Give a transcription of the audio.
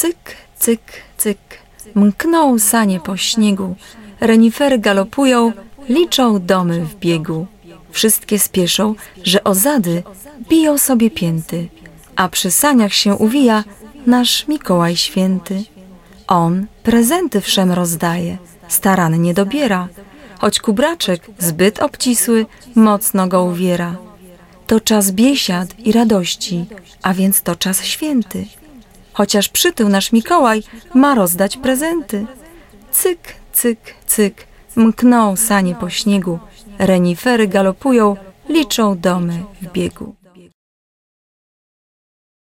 Cyk, cyk, cyk, mkną sanie po śniegu, renifery galopują, liczą domy w biegu. Wszystkie spieszą, że ozady biją sobie pięty, a przy saniach się uwija nasz Mikołaj Święty. On prezenty wszem rozdaje, starannie dobiera, choć kubraczek zbyt obcisły mocno go uwiera. To czas biesiad i radości, a więc to czas święty. Chociaż przytył nasz Mikołaj ma rozdać prezenty. Cyk, cyk, cyk, mkną sanie po śniegu, renifery galopują, liczą domy w biegu.